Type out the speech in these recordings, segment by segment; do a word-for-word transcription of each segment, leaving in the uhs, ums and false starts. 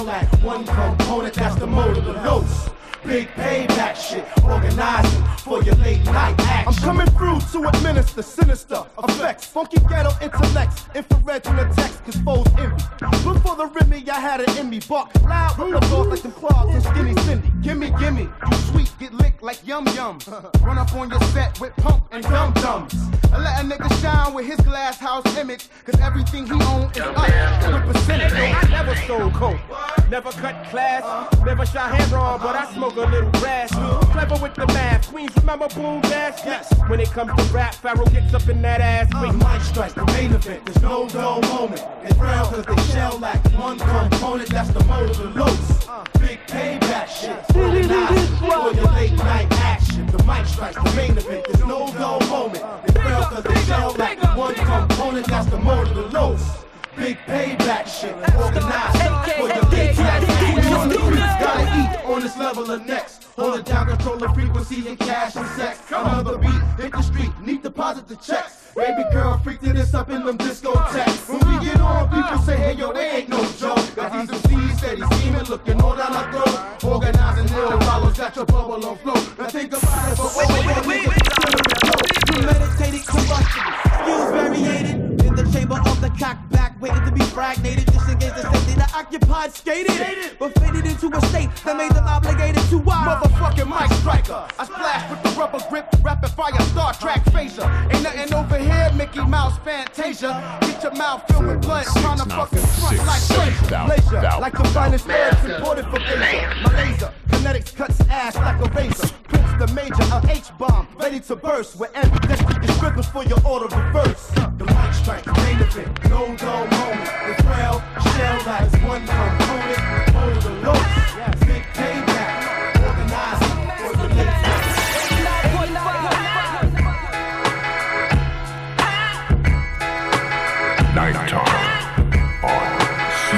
One component, that's the motor, the los. Big payback shit, organizing for your late night action. I'm coming through to administer sinister effects, funky ghetto intellects, infrared to the text, cause foes envy. Look for the Remy, I had it in me, bark loud with the doors like them clogs and skinny Cindy. Gimme, gimme, you sweet, get licked like yum yums. Run up on your set with pump and dum dums. I let a nigga shine with his glass house image, cause everything he owns is up with percentage. I never sold coke, never cut class, never shot hand drawn, but I smoke a little grass. Clever with the math, Queens remember Boom Bash? Yes. When it comes to rap, Pharaoh gets up in that ass. Uh, mic strikes the main event, there's no dull moment. It's real cause they shell like one component, that's the motor, the los. Uh, Big payback shit, organized for your late night action. The mic strikes the main event, there's no dull moment. It's real cause they shell like one component, that's the motor, the los. Big payback shit, organized for your late night action. We on the streets, gotta eat on this level of next. Hold it down, control the frequency and cash and sex. Another beat, hit the street, need deposit the checks. Baby girl freaked this up in them discotheques. When we get on, people say, hey yo, they ain't no joke. Got these M Cs steady scheming, looking all down our throat. Organizing ill follows, got your bubble on flow. Now think about it, but wait, wait, wait, wait. Premeditated combustible, skills variated in the chamber of the cock back, waiting to be fragnated. Disengage the state that occupied, skated, but faded into a state that made them obligated to wild. Motherfucking Mike Striker, I splash with the rubber grip, rapid fire, Star Trek phaser. Ain't nothing over here, Mickey Mouse Fantasia. Get your mouth filled with blood, trying to fucking front like laser. Laser, like the finest herbs imported from Asia. My laser, kinetics cuts ass like a razor. Prince the major, a H-bomb, ready to burst with ambidextrous scribbles for your order reverse. The mic strike, main event, no dull moment. The trail, shell like one component, motor the los. Big payback, organized for the late night. Nighttime on C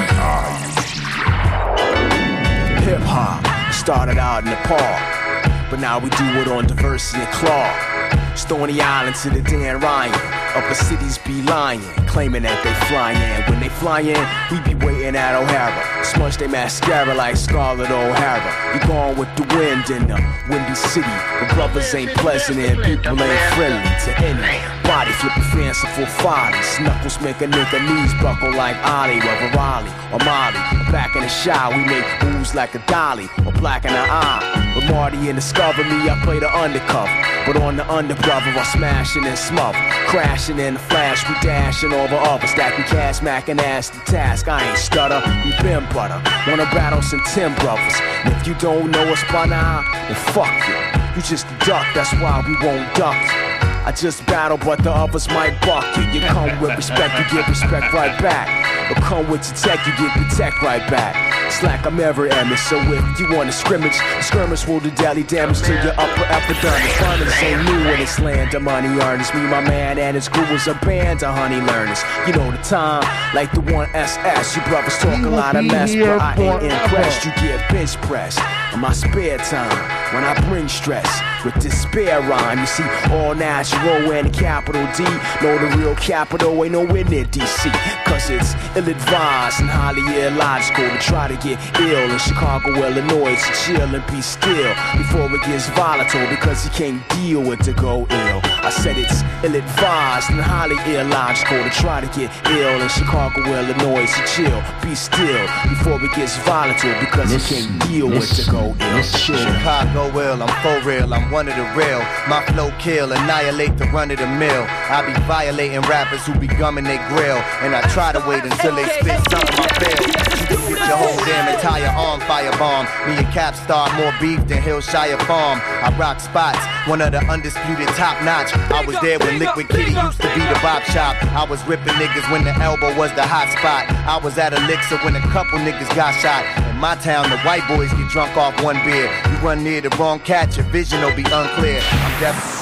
I U T. Hip hop started out in the park, but now we do it on Diversity and Clark. Stony Island to the Dan Ryan, upper cities be lying, claiming that they flying. When they fly in, we be waiting at O'Hara. Smudge they mascara like Scarlett O'Hara. You gone with the wind in the windy city, where brothers ain't pleasant and people ain't friendly to any. Body flipping fanciful follies, knuckles make a nigga knees buckle like Ali, whether Raleigh or Molly. Back in the shower, we make moves like a dolly or black in the eye. With Marty and Discover Me, I play the undercover, but on the underbrother, I smashing and smother, crashing in the flash, we dashing over others, stacking cash, macking ass the task. I ain't stutter, we been butter. Wanna battle some Tim brothers? And if you don't know us by now, then fuck you. You just a duck, that's why we won't duck you. I just battle, but the others might buck you. You come with respect, you get respect right back. But come with your tech, you get the tech right back. It's like I'm ever Emmett, so if you want to scrimmage, skirmish will do daily damage to your upper epidermis. Runners ain't new in this land of money earners. Me, my man, and his crew was a band of honey learners. You know the time, like the one S S. You brothers talk a lot of mess, but I ain't impressed. You get bench pressed in my spare time when I bring stress with despair rhyme. You see, all natural and capital D. Know the real capital ain't nowhere near D C. Cause it's ill-advised and highly illogical to try to get ill in Chicago, Illinois, to chill and be still before it gets volatile, because you can't deal with to go ill. I said it's ill-advised and highly illogical to try to get ill in Chicago, Illinois, to chill, be still before it gets volatile, because listen, you can't deal listen, with to go ill. Listen. Chicago ill, I'm for real, I'm one of the real. My flow kill, annihilate the run of the mill. I be violating rappers who be gumming their grill, and I try to wait until they spit something I feel. You can get your whole damn entire arm firebomb. Me and Cap start more beef than Hillshire Farm. I rock spots, one of the undisputed top notch. I was there when Liquid Kitty used to be the bop shop. I was ripping niggas when the elbow was the hot spot. I was at Elixir when a couple niggas got shot. In my town, the white boys get drunk off one beer. You run near the wrong cat, your vision will be unclear. I'm definitely.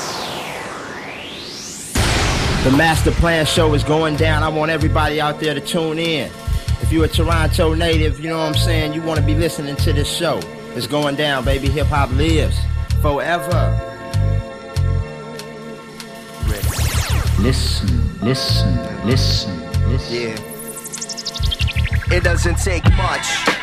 The Master Plan Show is going down. I want everybody out there to tune in. If you're a Toronto native, you know what I'm saying, you want to be listening to this show. It's going down, baby. Hip hop lives forever. Listen, listen, listen, listen. Yeah. It doesn't take much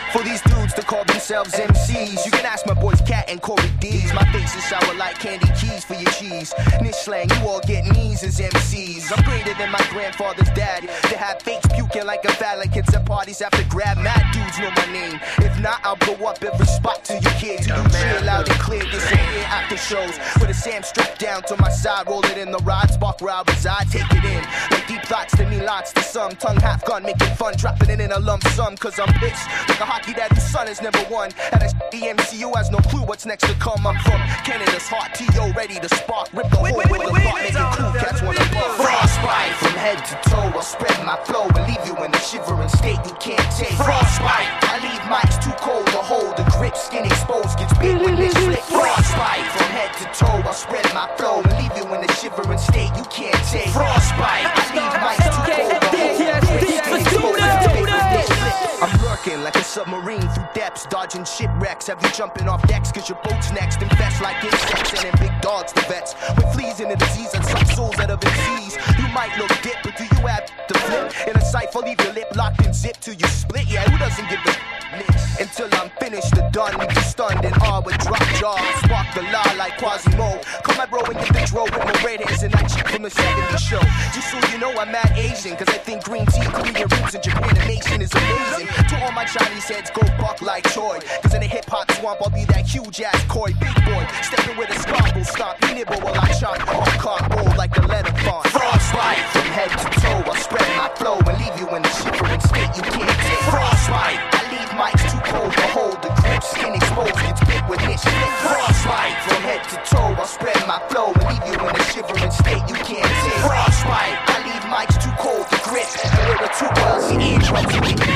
For these dudes to call themselves M Cs, you can ask my boys Cat and Corey D's. My face is sour like candy keys for your cheese. Niche slang, you all get knees as M Cs. I'm greater than my grandfather's dad. They have fakes puking like a phallic. Kids at parties after grab. Mad dudes know my name. If not, I'll blow up every spot to your kids. You chill loud and clear this here after shows. With a Sam strapped down to my side, roll it in the ride. Spark where I reside, take it in. Like deep thoughts to me, lots to some. Tongue half gun, making fun, dropping it in a lump sum. Cause I'm pissed, like a hockey dad whose son has never won. And a E M C U has no clue what's next to come. I'm from Canada's heart, T O ready to spark. Rip the hole with the thought, make it cool, cats wanna fuck. Frostbite, from head to toe, I'll spread my flow and leave you in a shivering state you can't take. Frostbite, I leave mics too cold to hold. The grip, skin exposed, gets big when they slip. Frostbite, from head to toe, I'll spread my flow and leave you in a shivering state you can't take. Frostbite, I leave mics too cold to hold. The grip, skin exposed, gets big when they slip. I'm lurking like a submarine through depths, dodging shipwrecks. Have you jumping off decks cause your boat's next? Infest like insects and then big dogs the vets. With fleas and a disease and some souls out of disease. You might look dip, but do you have to flip? In a cipher, leave your lip locked and zip till you split. Yeah, who doesn't give a until I'm finished or done? Leave you stunned and all with drop jaws. Spark the law like Quasimo. Come my bro and get the dro with my red hands and that shit from the seventies show. Just so you know I'm mad Asian, cause I think green tea, Korean roots, and Japanimation is amazing. To all my Chinese heads, go buck like Troy. Cause in a hip hop swamp, I'll be that huge ass koi. Big boy, stepping with a scalpel, stomp, you nibble while I chop. All cardboard like a letter font. Frostbite, from head to toe, I'll spread my flow and leave you in a shivering state you can't take. Frostbite, I leave mics too cold to hold. The grip, skin exposed, gets big with this shit. Frostbite, from head to toe, I'll spread my flow and leave you in a shivering state you can't take. Frostbite, I leave mics too cold to grip. And we're a two wells, your eardrums will be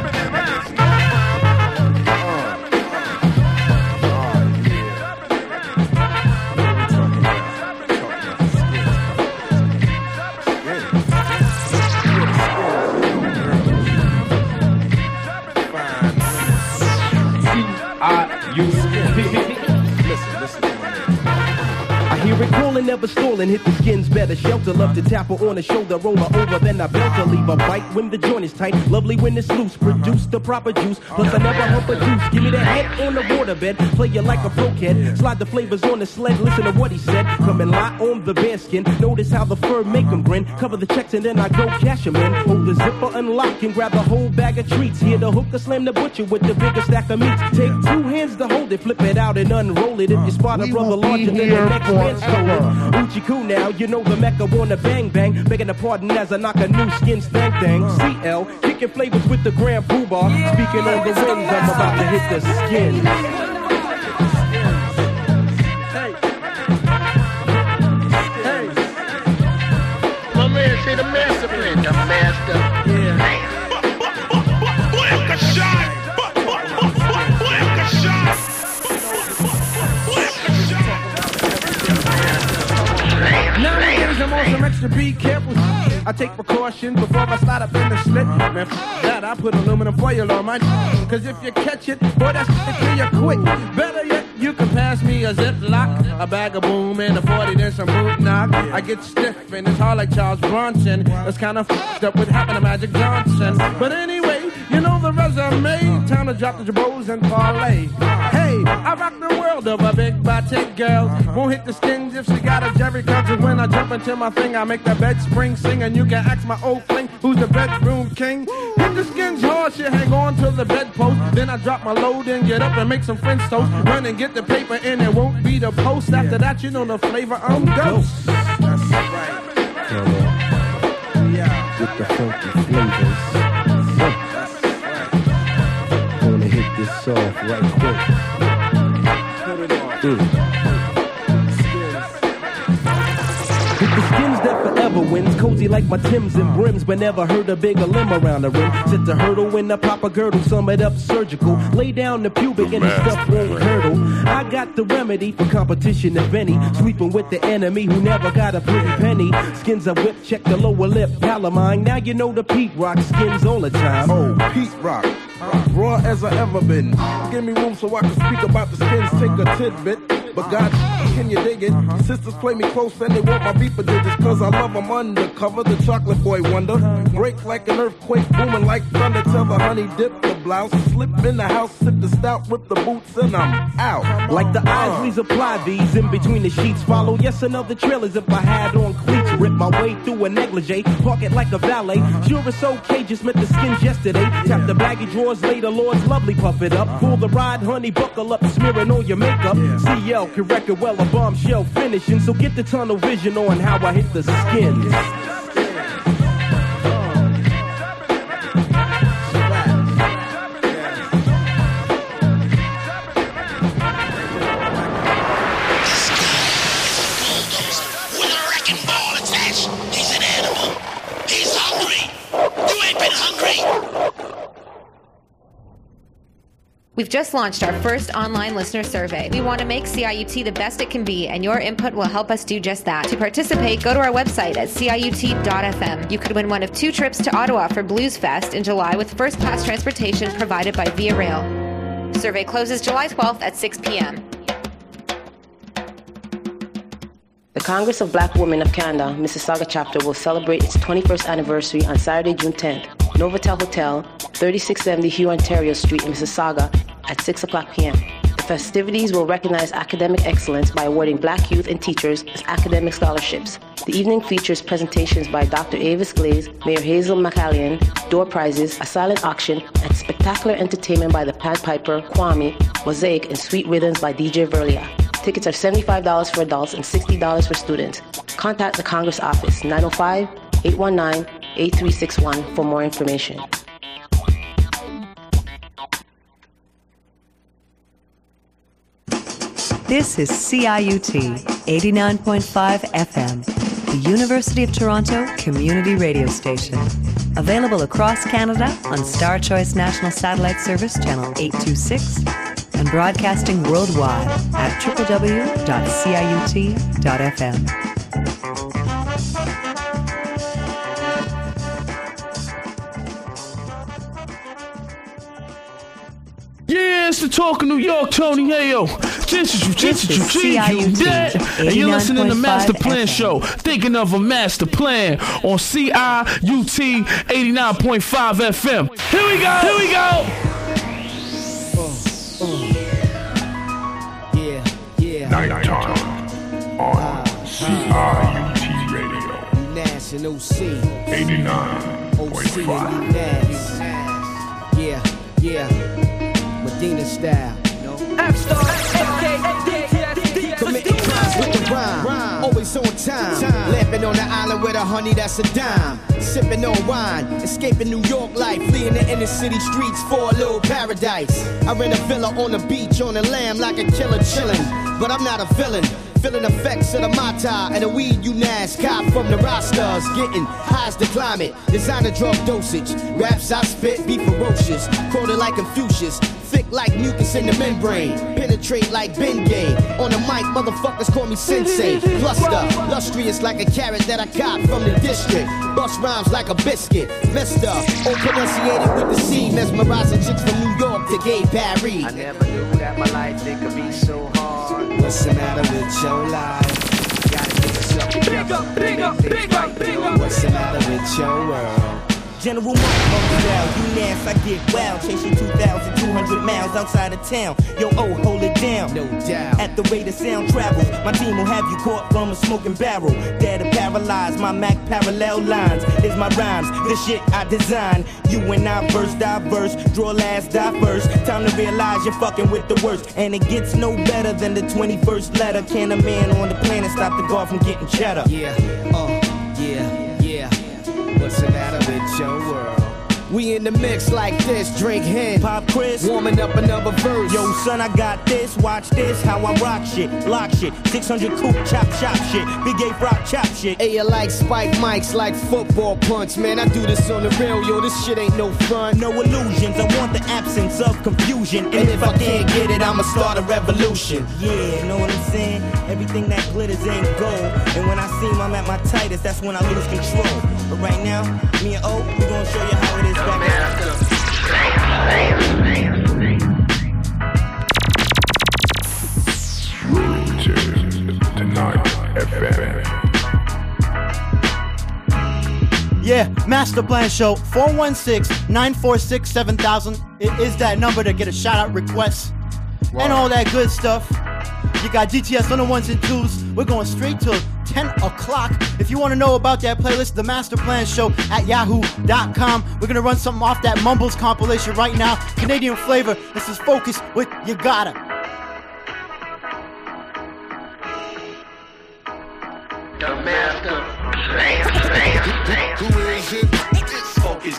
Recalling, never stolen, hit the skins better. Shelter, love to tap her on the shoulder, roll her over, then I belt her, leave a bite when the joint is tight. Lovely when it's loose, produce the proper juice. Plus I never hump a juice. Give me the head on the waterbed, play you like a croquette. Slide the flavors on the sled, listen to what he said. Come and lie on the bearskin. Notice how the fur make him grin. Cover the checks and then I go cash him in. Hold the zipper, unlock and grab the whole bag of treats. Here the hooker, slam the butcher with the bigger stack of meats. Take two hands to hold it, flip it out and unroll it. If you spot a brother larger than the next man's stolen. Uchiku now, you know the Mecca wanna bang bang. Begging a pardon as I knock a new skin stank thing. C L, kicking flavors with the Grand Poobah. Speaking on the winds, I'm about to hit the skin. Hey, hey, my man say the master plan, the master. Yeah. Black a shot. Black a shot. Nowadays I'm on some extra be careful. I take precautions before I slide up in the slit. Man, f that, I put aluminum foil on my cause if you catch it, boy, that's to clear you quick. Better yet, you can pass me a Ziploc, a bag of boom, and a forty, then some boot knock. I get stiff and it's hard like Charles Bronson. That's kind of f***ed up with happened to Magic Johnson. But anyway, you know the resume. Time to drop the jabos and parlay. Hey, I rock the world of a big batik girl. Won't hit the skins if she got a Jerry curl. When I jump into my thing, I make the bed spring sing. And you can ask my old fling, who's the bedroom king? Hit the skins hard, shit, hang on to the bedpost. Then I drop my load and get up and make some French toast. Run and get the paper and it won't be the post. After that, you know the flavor, I'm ghost. That's right. Yeah. With the funky flavors. That's right. Gonna hit this off right quick. Put it on. Mm. With the skins that forever wins, cozy like my Timbs and brims, but never heard a bigger limb around the rim. Sit the hurdle when I pop a girdle, sum it up surgical. Lay down the pubic and the stuff won't curdle. I got the remedy for competition, if any. Sweeping with the enemy who never got a pretty penny. Skins I whip, check the lower lip, Palomine. Now you know the Pete Rock skins all the time. Oh, Pete Rock, raw as I ever been. Give me room so I can speak about the skins, take a tidbit. But God, can you dig it? Sisters play me close and they want my beeper digits, cause I love them undercover, the chocolate boy wonder. Break like an earthquake, booming like thunder. Tell the honey dip the blouse, slip in the house, sip the stout, rip the boots, and I'm out. Like the Isleys apply these in between the sheets. Follow yes another trailers if I had on cleats. Rip my way through a negligee, park it like a valet. Sure it's okay, just met the skins yesterday. Tap the baggy drawers later, Lord's lovely, puff it up. Pull the ride, honey, buckle up, smearing on your makeup. C L can wreck it well, a bombshell finishing. So get the tunnel vision on how I hit the skins. We've just launched our first online listener survey. We want to make C I U T the best it can be, and your input will help us do just that. To participate, go to our website at C I U T dot F M. You could win one of two trips to Ottawa for Blues Fest in July with first-class transportation provided by Via Rail. Survey closes July twelfth at six p.m. The Congress of Black Women of Canada, Mississauga chapter, will celebrate its twenty-first anniversary on Saturday, June tenth. Novotel Hotel, thirty-six seventy Hugh Ontario Street in Mississauga at six o'clock p.m. The festivities will recognize academic excellence by awarding Black youth and teachers with academic scholarships. The evening features presentations by Doctor Avis Glaze, Mayor Hazel McCallion, door prizes, a silent auction, and spectacular entertainment by the Pan Piper, Kwame, Mosaic, and sweet rhythms by D J Verlia. Tickets are seventy-five dollars for adults and sixty dollars for students. Contact the Congress office, nine oh five, eight one nine, eight three six one for more information. This is C I U T eighty-nine point five F M, the University of Toronto community radio station. Available across Canada on Star Choice National Satellite Service Channel eight two six and broadcasting worldwide at w w w dot c i u t dot f m. Yeah, it's the Talk of New York, Tony Ayo. This is you, this is you, C I U T, and you're listening to Master Plan Show. Thinking of a master plan on C I U T eighty-nine point five F M. Here we go, here we go. Uh, uh. Yeah, yeah. Nighttime on C I U T Radio. National C. eighty-nine point five. Yeah, yeah. Medina style. Committing crimes with the rhyme, always on time. Lamping on the island with a honey that's a dime. Sipping on wine, escaping New York life, fleeing the inner city streets for a little paradise. I rent a villa on the beach on the lamb like a killer chillin', but I'm not a villain. Feeling effects of the Mata and the weed you Nas cop from the Rastas. Getting highs the climate, designer drug dosage. Raps I spit be ferocious, quoted like Confucius. Thick like mucus in the membrane, penetrate like Bengay. On the mic, motherfuckers call me sensei. Cluster, lustrous like a carrot that I got from the district. Bust rhymes like a biscuit. Mister, all pronunciated with the C. Mesmerizing chicks from New York to gay Paris. I never knew that my life it could be so hard. What's the matter with your life? Gotta get yourself together. Big up, big up, big up, big up. What's the matter with your world? General Monk, you Nas, I get wild. Chasing two thousand two hundred miles outside of town. Yo, oh, hold it down. No doubt. At the rate of sound travels, my team will have you caught from a smoking barrel. Dead and paralyzed, my Mac parallel lines. Is my rhymes, the shit I design. You and I verse, diverse, draw last, die first. Time to realize you're fucking with the worst. And it gets no better than the twenty-first letter. Can a man on the planet stop the guard from getting cheddar? Yeah, uh, yeah, yeah. What's the matter with your world? We in the mix like this, drink hen. Pop Chris, warming up another verse. Yo, son, I got this, watch this, how I rock shit, lock shit, six hundred coupe, chop, chop shit, Big A rock, chop shit. Hey, you like spike mics, like football punch, man, I do this on the real, yo, this shit ain't no fun. No illusions, I want the absence of confusion. And, and if, if I can't get it, I'ma start a revolution. Yeah, know what I'm saying? Everything that glitters ain't gold. And when I see I'm at my tightest, that's when I lose control. But right now, me and O, we gonna show you how it is. Three. Master Plan Show, four one six, nine four six, seven thousand. It is that number to get a shout-out request. Wow. And all that good stuff. You got G T S on the ones and twos. We're going straight till ten o'clock. If you want to know about that playlist, the Master Plan Show at yahoo dot com. We're going to run something off that Mumbles compilation right now. Canadian flavor. This is Focus with You Gotta. The Master Plan. Who is it? It's Focus.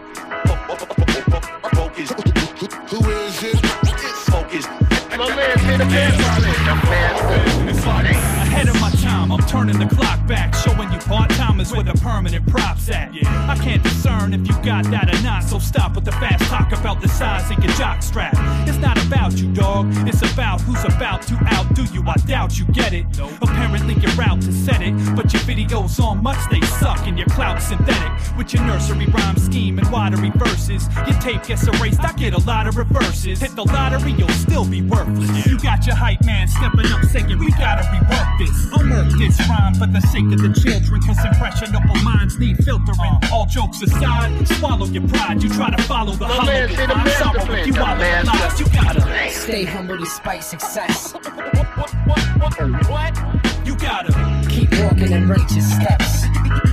Focus. Who is it? It's Focus. My man hit the band. It's like ahead of my time, I'm turning the clock back, showing you part-timers where the permanent props at. Yeah. I can't discern if you got that or not, so stop with the fast talk about the size of your jock strap. It's not about you, dog, it's about who's about to outdo you. I doubt you get it. Nope. Apparently you're out to set it, but your videos on much they suck and your clout synthetic. With your nursery rhyme scheme and watery verses, your tape gets erased, I get a lot of reverses. Hit the lottery, you'll still be worthless. You got your hype man stepping up saying we gotta rework this. I'll murk this rhyme for the sake of the children, cause impressionable minds need filtering. All jokes aside, swallow your pride. You try to follow the hollow. I'm sorry if you wallow the lies. You gotta stay humble despite success. What? You gotta keep walking in righteous steps.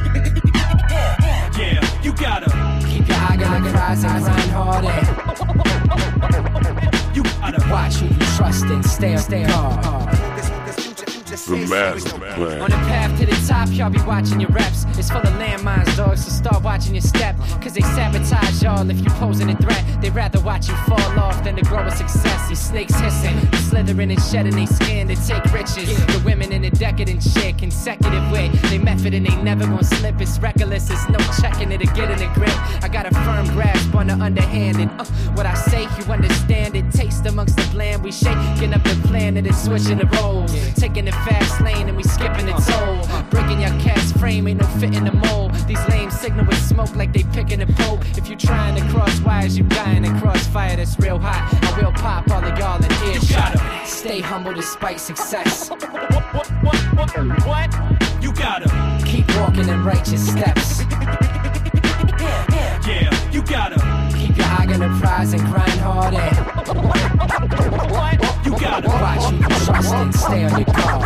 Yeah, you gotta keep your eye on the prize and grind hard. You gotta watch who you trust and stay, stay hard. The Master Plan. On the path to the top, y'all be watching your reps. It's full of landmines, dog, so start watching your step. Cause they sabotage y'all if you posing a threat. They'd rather watch you fall off than to grow a success. These snakes hissing, slithering and shedding their skin to take riches. The women in a decadent shit, consecutive way. They method and they never gonna slip. It's reckless, it's no checking it or getting a grip. I got a firm grasp on the underhanded. Uh, what I say, you understand it. Taste amongst the bland. We shaking up the planet and switching the roles. Taking the fast lane and we skipping the toll. Breaking your cast frame, ain't no fit in the mold. These lames signal with smoke like they picking a pole. If you trying to cross wires, you dying in crossfire that's real hot. I will pop all of y'all in earshot. Stay humble despite success. What? You gotta keep walking in righteous steps. Yeah, you gotta keep your eye on the prize and grind hard. What? You gotta watch who you trust and stay on your guard.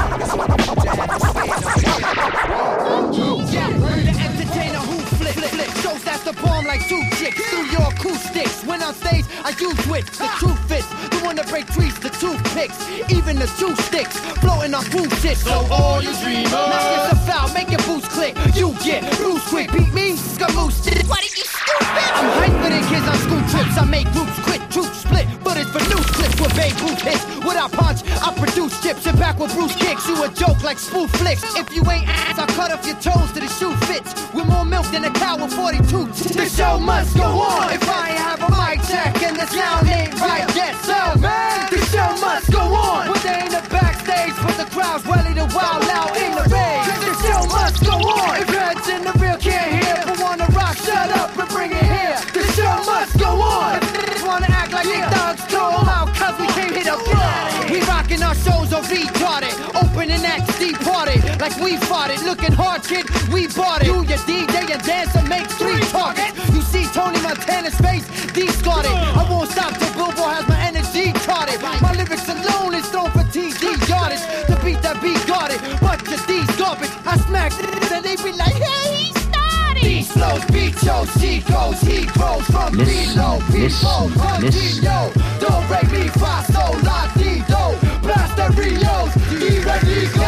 Yeah, the entertainer who flip, flip, flip. Shows that's the bomb like two chicks through your acoustics. When on stage, I use wit, the true fits. The one that break trees, the toothpicks. Even the two sticks, floating on food tips. So all you dreamers, knock yourself out, make your boots click. You get bruise quick, beat me, scamoose. What are you stupid? I'm hyped for the kids on school trips. I make groups quit, troops split. But it's for new clips with Babe Ruth hits. With our punch, I produce chips. And back with Bruce kicks, you a joke like spoof flicks. If you ain't ass, I cut off your toes to the shoe fits. With more milk than a cow with forty-two. The show must go on. If I ain't have a mic check and the sound ain't right, yes, so man, the show must go on. When they in the backstage, but the crowd's ready to wild out in the rage. The show must go on. If heads in the real can't hear, but wanna rock, shut up and bring it here. The show must go on. If wanna act like they thugs, throw them out, cause we came here to blow. We rockin' our shows are retarded. Opening acts departed. Like we fought it. Looking hard, kid, we bought it. You, your D J, your dancer makes three targets. You see Tony Montana's face, discarded. I won't stop till Billboard has my energy charted. My lyrics alone is thrown for T D yardage. The beat that beat guarded. Bunch of these garbage. I smack and they be like, hey, he started. These flows, beat shows, she goes, he grows from below. People, yo, don't break me, fa, so, la, di, do. Blast the Rios, he ready, go.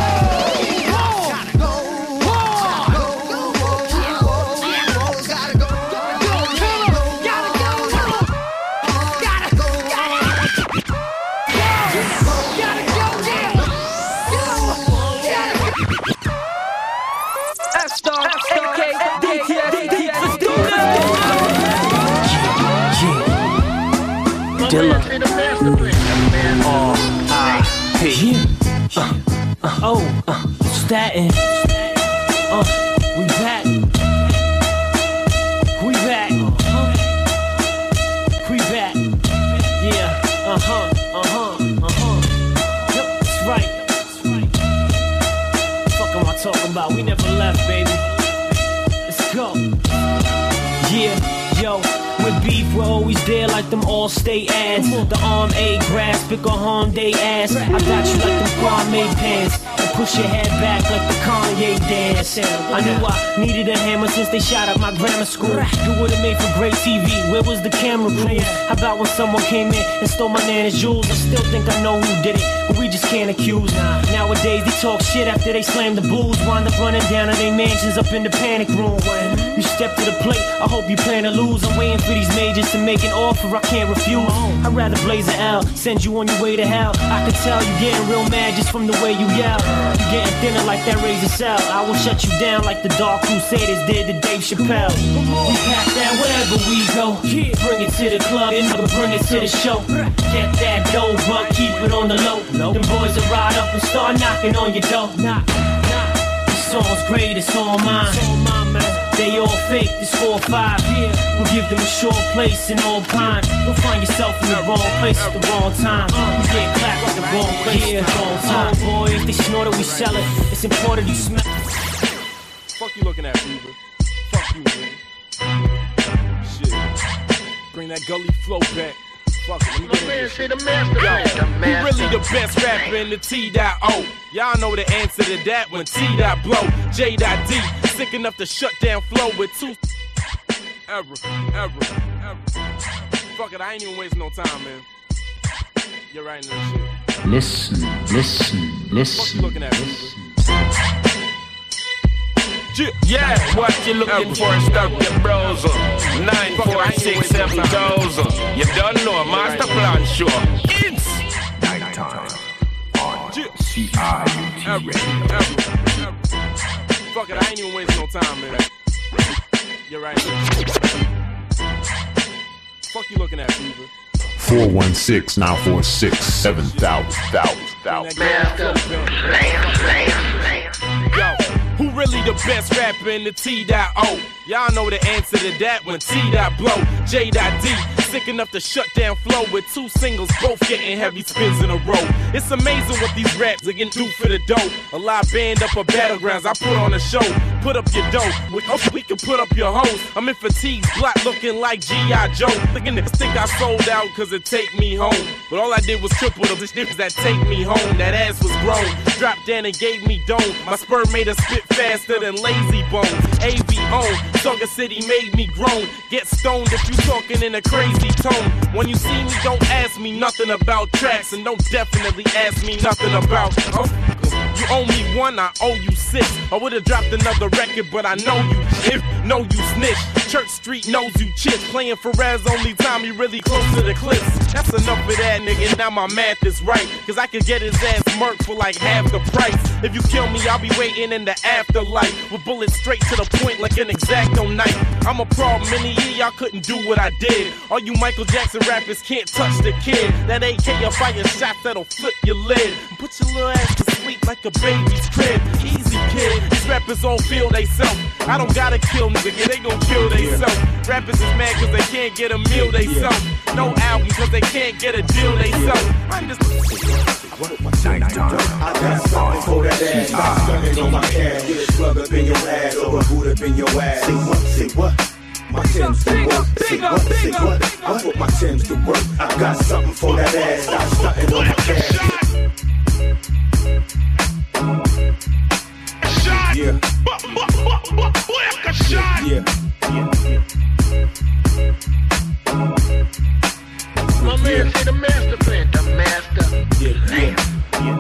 Dilla. R I P. Uh, uh, oh, uh, Staten. Uh, we back. We back. Uh-huh. We back. Yeah. Uh huh. Uh huh. Uh huh. Yep, that's right. That's right. Fuck am I talking about? We never left, baby. Let's go. like them all state ads. The arm A grass, pick a harm day ass. I got you like them Kwame pants. And push your head back like the Kanye dance. I knew I needed a hammer since they shot up my grammar school. You would've made for great T V. Where was the camera crew? How about when someone came in and stole my nana's jewels? I still think I know who did it, but we just can't accuse. Nowadays they talk shit after they slam the booze. Wind up running down to their mansions up in the panic room. You step to the plate, I hope you plan to lose. I'm waiting for these majors to make an offer I can't refuse. I'd rather blaze an L, send you on your way to hell. I can tell you getting real mad just from the way you yell. You getting thinner like that razor cell. I will shut you down like the Dark Crusaders did to Dave Chappelle. We pack that wherever we go. Bring it to the club, and bring it to the show. Get that dough, but keep it on the low. Them boys will ride up and start knocking on your door. This song's great, it's all mine. They all fake, this four or five. We'll give them a short place in Old Pine. You'll find yourself in the wrong place at the wrong time. You get clapped at the wrong place at the wrong time. Oh boy, if they snort it, we sell it. It's important you smell. Fuck you looking at, Fever? Fuck you, man. Shit. Bring that gully flow back. Fuck it, let me get in this shit. Yo, who really the best rapper in the T.O? Y'all know the answer to that when T.Blow. J.D. Sick enough to shut down flow with two. Ever, ever, ever. Fuck it, I ain't even wasting no time, man. You're right in this shit. Listen, listen, listen. Fuck you looking at, Fever? Yeah, what you looking for? Stop your browser. Nine four six seven thousand. You don't know, master plan sure. It's nighttime on C I U T Radio. Fuck it, I ain't even wasting no time, man. You're right. Fuck you looking at, Fever? four one six, nine four six, seven thousand, thousand, thousand. Yo, who really the best rapper in the T.O? Y'all know the answer to that when T.Blow. J.D. Sick enough to shut down flow with two singles, both getting heavy spins in a row. It's amazing what these raps are getting do for the dough. A live band up a battlegrounds, I put on a show. Put up your dough, we, oh, we can put up your hoes. I'm in fatigues, black looking like G I Joe. Thinking this think I sold out cause it take me home. But all I did was triple the niggas that take me home. That ass was grown, dropped down and gave me dome. My sperm made her spit faster than Lazy Bones. A V O, Sugar City made me groan. Get stoned if you talking in a crazy tone. When you see me, don't ask me nothing about tracks. And don't definitely ask me nothing about oh, you owe me one, I owe you six. I would've dropped another record, but I know you if know you snitch. Church Street knows you chicks. Playing Ferraz only time he really close to the clips. That's enough of that, nigga. Now my math is right. Cause I could get his ass murked for like half the price. If you kill me, I'll be waiting in the afterlife with bullets straight to the point like an X-Acto knife. I'm a problem in the year, y'all couldn't do what I did. All you Michael Jackson rappers can't touch the kid. That A K will fire shots that'll flip your lid. Put your little ass to sleep like a baby's crib. Easy, kid. These rappers all feel they self. I don't gotta kill niggas, yeah, they gon' kill they self. Rappers is mad cause they can't get a meal they self. No album cause they can't get a deal they self. I'm just nighttime. I got something for that ass. Stop stunning on my cash. Get it plugged up in your ass or a boot up in your ass. Say what? Say what? My Tim's to work. Say what? Say what? I put my Tim's to work. I got something for that ass. Stop stunting on my cash. Shot. Yeah. Like a shot. Yeah. Yeah. My man say the master plan. The master. Yeah. Yeah. Yeah.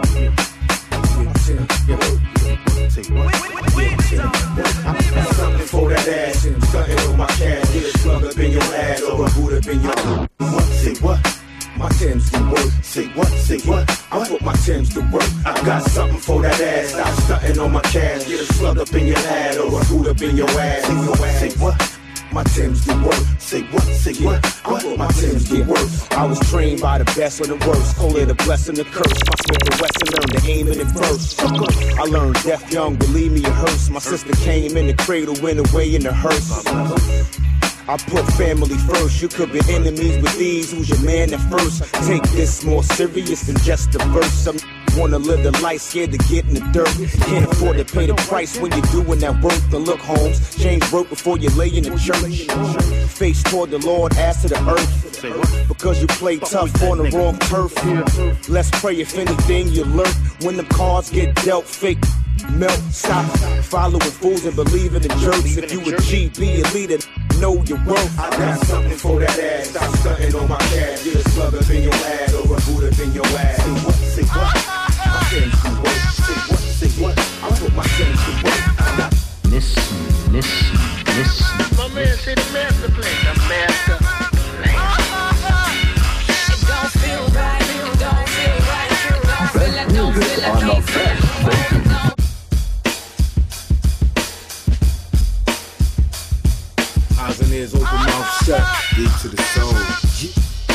Yeah. Say what? I got something for that ass. Stunting on my cash. Get it plugged up in your ass or a boot up in your. What? Say what? My Tim's to work. Say what? Say what? I put my Tim's to work. I got something for that ass. Stop stunting on my cash. Get it plugged up in your head or a boot up in your ass. Say what? My Tim's to work. Say what? Say what? I put my Tim's to work. I was trained by the best and the worst. Call it a blessing, the curse. My Smith and Wesson learned to aim it in first. I learned deaf young, believe me, it hurts. My sister came in the cradle, went away in the hearse. I put family first. You could be enemies with these. Who's your man at first? Take this more serious than just a verse. Some wanna live the life, scared to get in the dirt. Can't afford to pay the price when you're doing that work. Then look, Holmes, change broke before you lay in the church. Face toward the Lord, ass to the earth. Because you play tough on the wrong turf. Let's pray if anything you learn when the cards get dealt fake. Melt, stop following fools and believing in jerks. If you a G, be a leader, know your worth. I got something for that ass. Stop stunting on my cash. Get a slugger in your ad or a Buddha in your ass. Say what? Say what? I said to work. Say what? Say what? I put my sense to work. Listen, listen, listen. My man said the master plan. The master plan. It don't feel right. It don't feel right. Don't feel like, don't feel like, don't feel like. Eyes and ears open, mouth shut, deep to the soul. Yeah.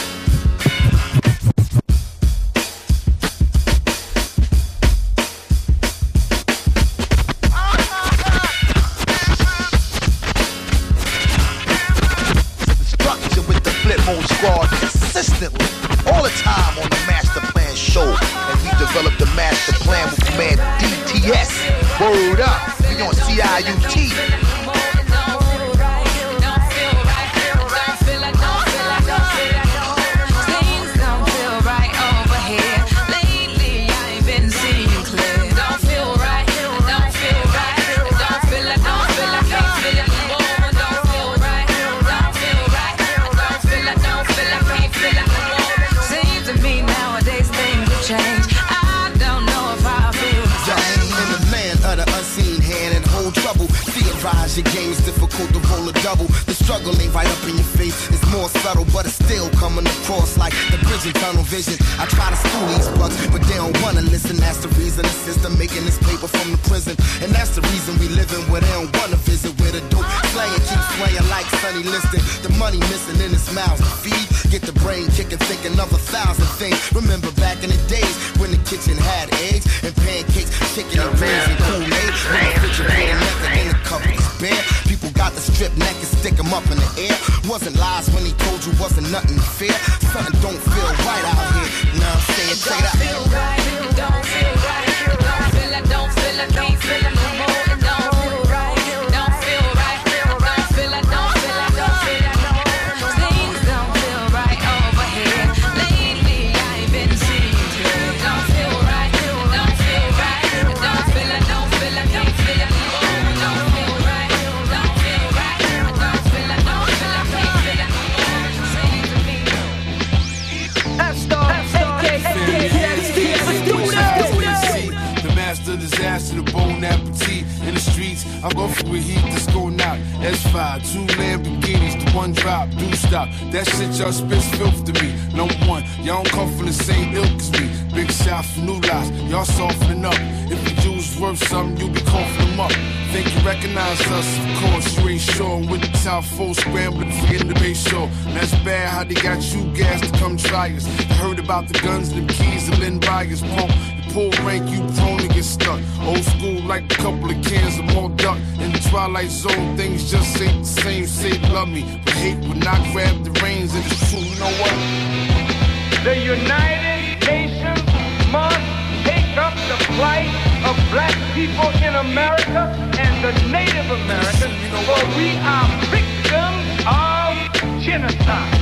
Structure with the flip mode squad consistently, all the time on the Master Plan show. And we developed the Master Plan with man D T S. Word up, we on C I U T. Your game's difficult to roll a double. The struggle ain't right up in your face. It's more subtle, but it's still coming across like the bridge in tunnel vision. I try to school these bucks, but they don't wanna listen. That's the reason the system making this paper from the prison. And that's the reason we living where they don't wanna visit. Where the dope slaying keeps playing like Sonny Liston. The money missing in his mouth to feed. Get the brain kicking, thinking of a thousand things. Remember back in the days when the kitchen had eggs and pancakes, chicken and beans and Kool-Aid. When the refrigerator naked in the cupboard was bare. People got the strip neck and stick them up in the air. Wasn't lies when he told you wasn't nothing fair. Something don't feel right out here. Now I'm saying straight up. Don't feel right. Don't feel right. Don't feel like, don't feel like, don't feel like no more. It don't feel right. Don't feel right. Don't feel like, don't feel like, don't feel like no more. Things don't feel right over here. Lately I ain't been seeing clear. Don't feel right. Don't feel right. Don't feel like, don't feel like, don't feel like no more. Don't feel right. Don't feel right. Don't feel like, don't feel like, don't feel like no more. Say to me. F-Star, The master disaster, the bon appetit in the streets. I go for a heat that's going out. S five, two Lamborghinis, the one drop, do stop. That shit y'all spits filth to me. Number one, y'all don't come from the same ilk as me. Big shot for new lies, y'all softening up. If the Jews worth something, you be coughing them up. Think you recognize us, of course you ain't sure. With the top four scrambling for in the base show. And that's bad how they got you gas to come try us. I heard about the guns and the keys to Lynn Byers pump. Pull rank, you prone to get stuck. Old school like a couple of cans of more duck. In the twilight zone, things just ain't the same. Say love me, but hate would not grab the reins. And it's true, you know what? The United Nations must take up the plight of black people in America and the Native Americans, for we are victims of genocide.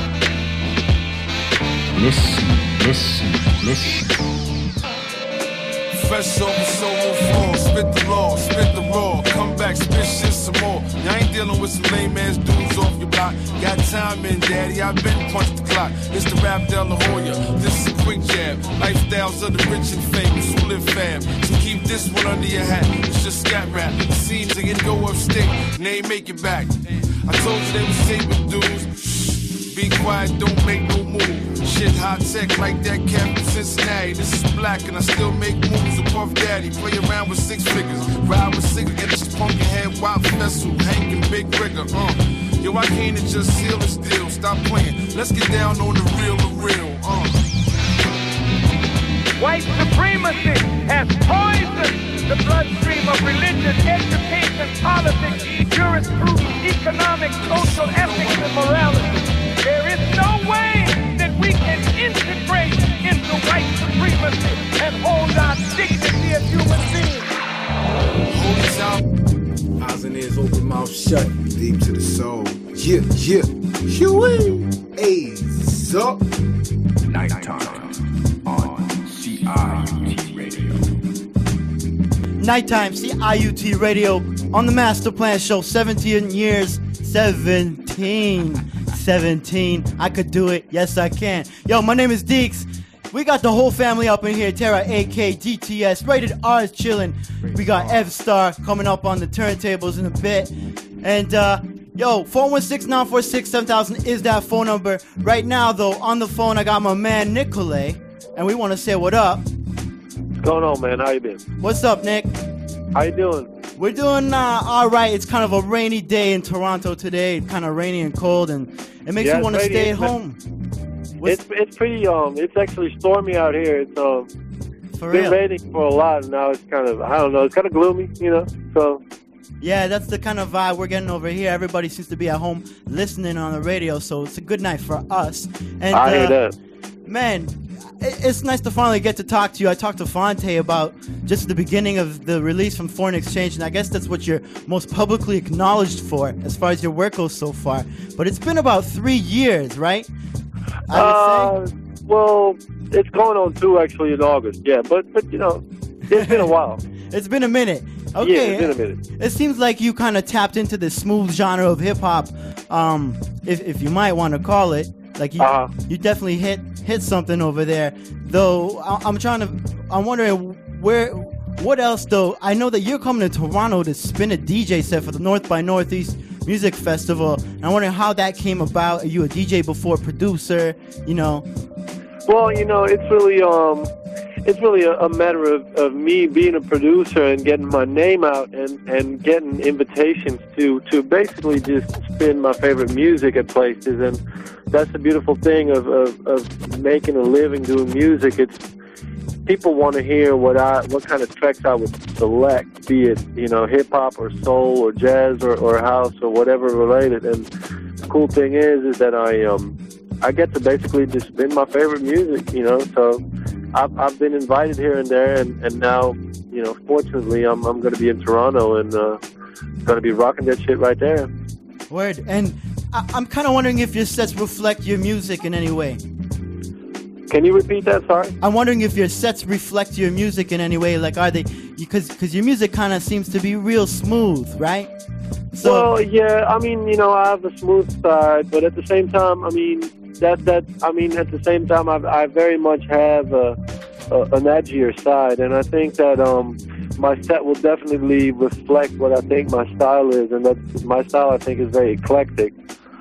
Listen, listen, listen. Fresh over so on, spit the law, spit the raw, come back, spit shit some more. Y'all ain't dealing with some lame ass dudes off your block. Got time in, daddy, I been punched the clock. It's the rap De La Hoya, this is a quick jab. Lifestyles of the rich and famous who live fab. So keep this one under your hat, it's just scat rap. It seems like it go upstate, and they ain't make it back. I told you they was saving dudes. Shh, be quiet, don't make no move. Shit high tech like that cat from Cincinnati. This is black and I still make moves with Puff Daddy. Play around with six figures, ride with six and this pumpkin head wild vessel, hanging big rigger. Uh. Yo, I came to just seal this deal. Stop playing. Let's get down on the real, the real. Uh. White supremacy has poisoned the bloodstream of religion, education, politics, jurisprudence, economics, social ethics, and morality. There is no way that we can integrate into white supremacy and hold our dignity as human beings. Hold it out. Eyes and ears open, mouth shut, deep to the soul. Yeah, yeah. Huey. A's. Ease up. Nighttime on C I U T Radio. Nighttime, C I U T Radio on the Master Plan Show. seventeen years. seventeen. seventeen. I could do it. Yes, I can. Yo, my name is Deeks. We got the whole family up in here. Terra, A K, G T S, Rated R is chilling. We got Ev Star coming up on the turntables in a bit. And, uh, yo, four one six, nine four six, seven thousand is that phone number. Right now, though, on the phone, I got my man, Nicolay. And we want to say what up. What's going on, man? How you been? What's up, Nick? How you doing? We're doing uh, all right. It's kind of a rainy day in Toronto today. Kind of rainy and cold, and it makes Yeah, you want to it's stay rainy. at home. It's it's pretty um it's actually stormy out here. It's um For been real. raining for a lot, and now it's kind of I don't know. It's kind of gloomy, you know. So Yeah, that's the kind of vibe we're getting over here. Everybody seems to be at home listening on the radio, so it's a good night for us. And I hear uh, that. Man, it- it's nice to finally get to talk to you. I talked to Fonte about just the beginning of the release from Foreign Exchange, and I guess that's what you're most publicly acknowledged for as far as your work goes so far. But it's been about three years, right? I would uh, well, it's going on two actually in August. Yeah, but but you know, it's been a while. It's been a minute. Okay. Yeah, it's been a minute. It seems like you kind of tapped into the smooth genre of hip hop, um, if if you might want to call it. Like you, Uh-huh. you definitely hit hit something over there. Though I, I'm trying to, I'm wondering where, what else though? I know that you're coming to Toronto to spin a D J set for the North by Northeast Music Festival. And I'm wondering how that came about. Are you a D J before producer? You know. Well, you know, it's really um, it's really a, a matter of, of me being a producer and getting my name out and, and getting invitations to, to basically just spin my favorite music at places. And that's the beautiful thing of, of, of making a living doing music. It's people want to hear what I what kind of tracks I would select, be it, you know, hip hop or soul or jazz or, or house or whatever related. And the cool thing is is that I um I get to basically just spin my favorite music, you know. So I've I've been invited here and there, and, and now, you know, fortunately I'm I'm going to be in Toronto and uh, going to be rocking that shit right there. Word. And I, I'm kind of wondering if your sets reflect your music in any way. Can you repeat that? Sorry. I'm wondering if your sets reflect your music in any way. Like, are they? Because because your music kind of seems to be real smooth, right? So, well, yeah, I mean, you know, I have a smooth side, but at the same time, I mean, that that I mean, at the same time, I I very much have a, a an edgier side, and I think that um my set will definitely reflect what I think my style is, and that my style I think is very eclectic.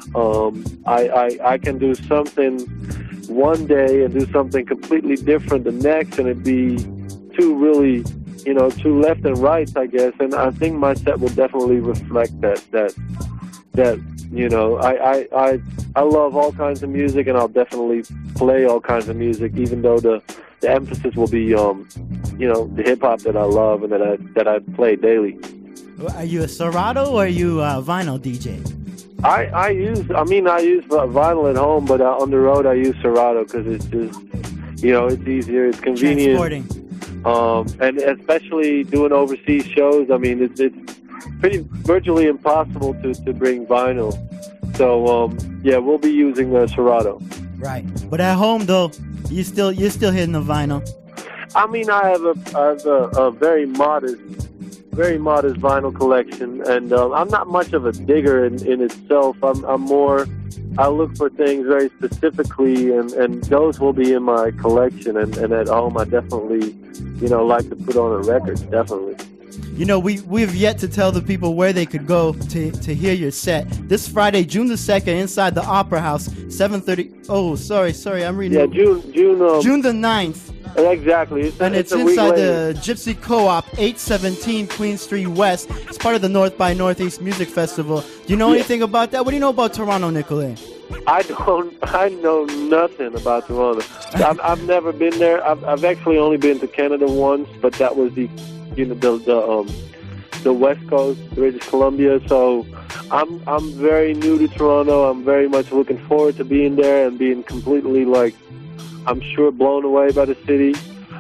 Um, I I, I can do something one day and do something completely different the next, and it'd be two really, you know, two left and rights, I guess. And I think my set will definitely reflect that, that, that, you know, I, I, I, I love all kinds of music, and I'll definitely play all kinds of music, even though the, the emphasis will be, um, you know, the hip hop that I love and that I, that I play daily. are you a Serato or are you a vinyl D J? I, I use, I mean, I use vinyl at home, but uh, on the road I use Serato because it's just, you know, it's easier, it's convenient. Transporting. Um, and especially doing overseas shows, I mean, it's, it's pretty virtually impossible to, to bring vinyl. So, um, yeah, we'll be using uh, Serato. Right. But at home, though, you still you're still hitting the vinyl. I mean, I have a, I have a, a very modest, very modest vinyl collection, and um, I'm not much of a digger in, in itself. I'm, I'm more, I look for things very specifically, and, and those will be in my collection. And, and at home, I definitely, you know, like to put on a record, definitely. You know, we, we've yet to tell the people where they could go to, to hear your set. This Friday, June the second, inside the Opera House, seven thirty. Oh, sorry, sorry, I'm reading. Yeah, June, June, um, June the ninth. Exactly. It's, And it's, it's, a week inside later. the Gypsy Co-op, eight seventeen Queen Street West. It's part of the North by Northeast Music Festival. Do you know Yeah. anything about that? What do you know about Toronto, Nicolay? I don't. I know nothing about Toronto. I've, I've never been there. I've, I've actually only been to Canada once, but that was the, you know, the the um, the West Coast, British Columbia. So I'm I'm very new to Toronto. I'm very much looking forward to being there and being completely, like, I'm sure, blown away by the city.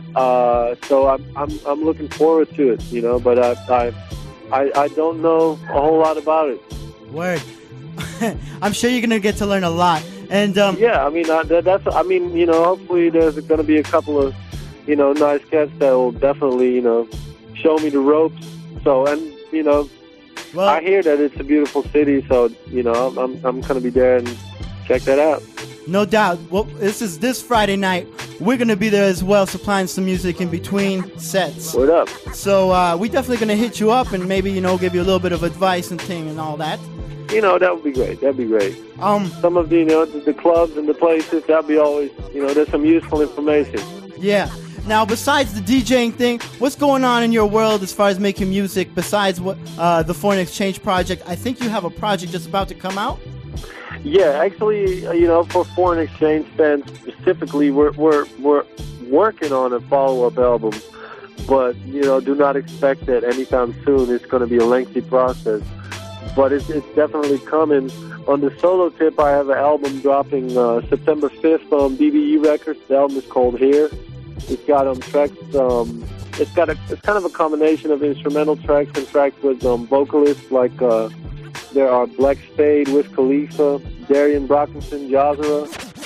Uh, so I'm I'm I'm looking forward to it, you know. But I I I, I don't know a whole lot about it. Word. I'm sure you're going to get to learn a lot. And um, yeah, I mean I, that, that's I mean you know hopefully there's going to be a couple of you know nice cats that will definitely you know show me the ropes. So and you know well, I hear that it's a beautiful city, so you know I'm I'm, I'm going to be there and check that out. No doubt. Well, this is this Friday night. We're going to be there as well, supplying some music in between sets. What up? So uh, we definitely going to hit you up and maybe, you know, give you a little bit of advice and thing and all that. You know, that would be great. That'd be great. Um, Some of the, you know, the, the clubs and the places, that'd be always, you know, there's some useful information. Yeah. Now, besides the DJing thing, what's going on in your world as far as making music besides what uh, the Foreign Exchange Project? I think you have a project just about to come out. Yeah, actually, you know, for Foreign Exchange fans specifically, we're we're we're working on a follow-up album, but you know, do not expect that anytime soon. It's going to be a lengthy process, but it's it's definitely coming. On the solo tip, I have an album dropping uh, September fifth on B B E Records. The album is called Here. It's got um tracks. Um, it's got a it's kind of a combination of instrumental tracks and tracks with um vocalists like. Uh, There are Black Spade, Wiz Khalifa, Darian Brockinson, Jazera,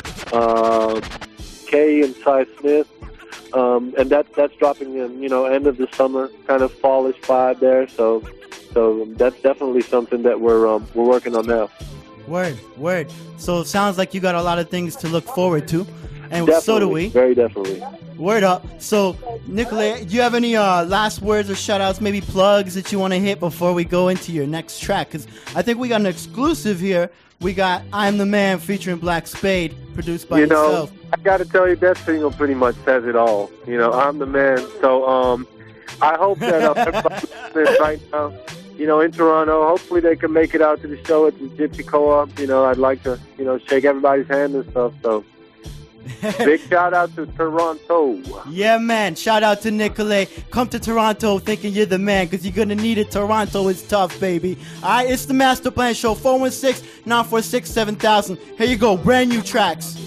uh, Kay and Ty Smith, um, and that that's dropping in you know end of the summer, kind of fallish vibe there. So, so that's definitely something that we're um, we're working on now. Word, word. So it sounds like you got a lot of things to look forward to, and definitely, so do we. Very definitely. Word up. So, Nicolay, do you have any uh, last words or shout-outs, maybe plugs that you want to hit before we go into your next track? Because I think we got an exclusive here. We got I'm the Man featuring Black Spade, produced by you know, yourself. I got to tell you, that single pretty much says it all. You know, I'm the man. So um, I hope that uh, everybody listening right now, you know, in Toronto, hopefully they can make it out to the show at the Gypsy Co-op. You know, I'd like to, you know, shake everybody's hand and stuff, so. Big shout out to Toronto. Yeah, man. Shout out to Nicolay. Come to Toronto thinking you're the man, because you're going to need it. Toronto is tough, baby. All right, it's the Master Plan Show. four one six, nine four six, seven thousand. Here you go. Brand new tracks.